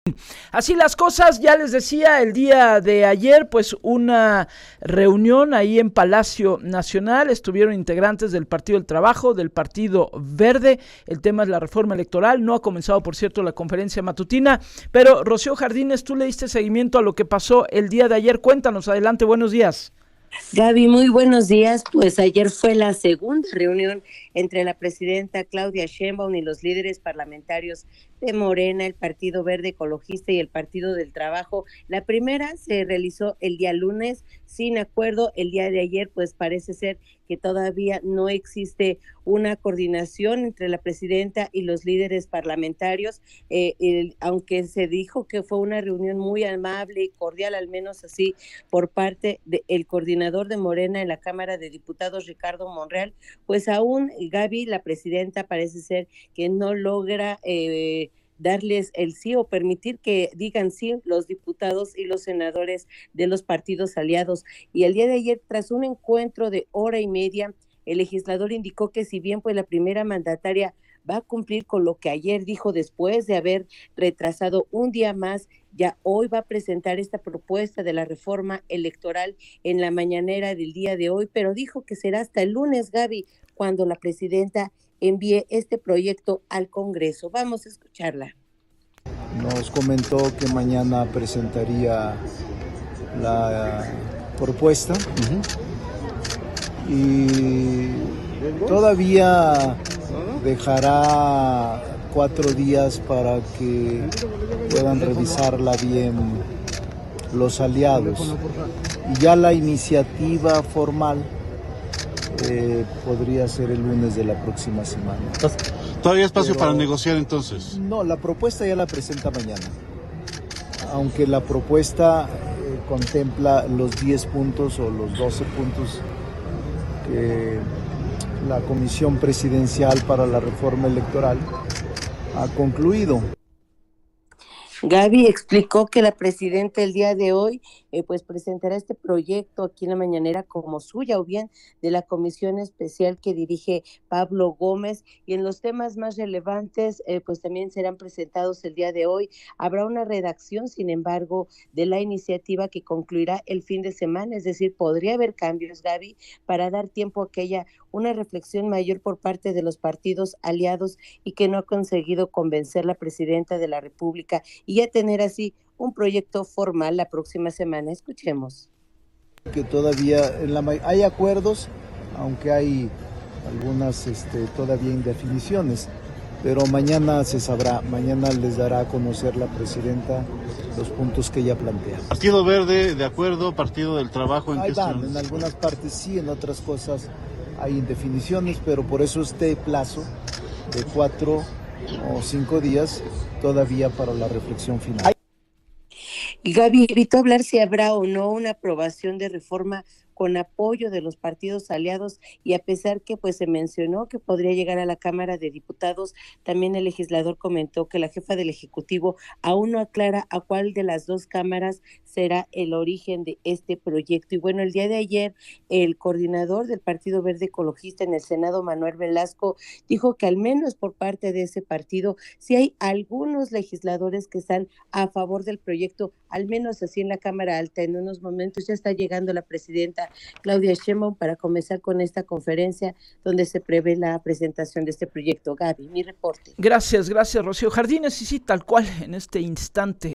Así las cosas, ya les decía, el día de ayer, pues una reunión ahí en Palacio Nacional, estuvieron integrantes del Partido del Trabajo, del Partido Verde, el tema es la reforma electoral, no ha comenzado, por cierto, la conferencia matutina, pero Rocío Jardines, tú le diste seguimiento a lo que pasó el día de ayer, cuéntanos, adelante, buenos días. Gaby, muy buenos días. Pues ayer fue la segunda reunión entre la presidenta Claudia Sheinbaum y los líderes parlamentarios de Morena, el Partido Verde Ecologista y el Partido del Trabajo. La primera se realizó el día lunes sin acuerdo. El día de ayer, pues parece ser que todavía no existe una coordinación entre la presidenta y los líderes parlamentarios, aunque se dijo que fue una reunión muy amable y cordial, al menos así por parte del coordinador de Morena en la Cámara de Diputados, Ricardo Monreal, pues aún Gaby, la presidenta, parece ser que no logra darles el sí o permitir que digan sí los diputados y los senadores de los partidos aliados. Y el día de ayer, tras un encuentro de hora y media, el legislador indicó que si bien pues la primera mandataria va a cumplir con lo que ayer dijo después de haber retrasado un día más, ya hoy va a presentar esta propuesta de la reforma electoral en la mañanera del día de hoy, pero dijo que será hasta el lunes, Gaby, cuando la presidenta envíe este proyecto al Congreso. Vamos a escucharla. Nos comentó que mañana presentaría la propuesta y todavía dejará 4 días para que puedan revisarla bien los aliados. Y ya la iniciativa formal podría ser el lunes de la próxima semana. ¿Todavía hay espacio para negociar entonces? No, la propuesta ya la presenta mañana. Aunque la propuesta contempla los 10 puntos o los 12 puntos que la Comisión Presidencial para la Reforma Electoral ha concluido. Gaby explicó que la presidenta el día de hoy pues presentará este proyecto aquí en la mañanera como suya o bien de la comisión especial que dirige Pablo Gómez, y en los temas más relevantes pues también serán presentados el día de hoy. Habrá una redacción, sin embargo, de la iniciativa que concluirá el fin de semana, es decir, podría haber cambios, Gaby, para dar tiempo a que haya una reflexión mayor por parte de los partidos aliados y que no ha conseguido convencer la presidenta de la República y ya tener así un proyecto formal la próxima semana. Escuchemos. Que todavía hay acuerdos, aunque hay algunas todavía indefiniciones, pero mañana se sabrá, mañana les dará a conocer la presidenta los puntos que ella plantea. Partido Verde, de acuerdo, Partido del Trabajo, ¿en qué van? En algunas partes sí, en otras cosas hay indefiniciones, pero por eso este plazo de 4 o 5 días todavía para la reflexión final. Y Gaby evitó hablar si habrá o no una aprobación de reforma con apoyo de los partidos aliados, y a pesar que pues se mencionó que podría llegar a la Cámara de Diputados, también el legislador comentó que la jefa del Ejecutivo aún no aclara a cuál de las dos cámaras será el origen de este proyecto. Y bueno, el día de ayer el coordinador del Partido Verde Ecologista en el Senado, Manuel Velasco, dijo que al menos por parte de ese partido sí hay algunos legisladores que están a favor del proyecto, al menos así en la Cámara Alta. En unos momentos ya está llegando la presidenta Claudia Sheinbaum para comenzar con esta conferencia donde se prevé la presentación de este proyecto. Gaby, mi reporte. Gracias, Rocío Jardines, y sí, tal cual, en este instante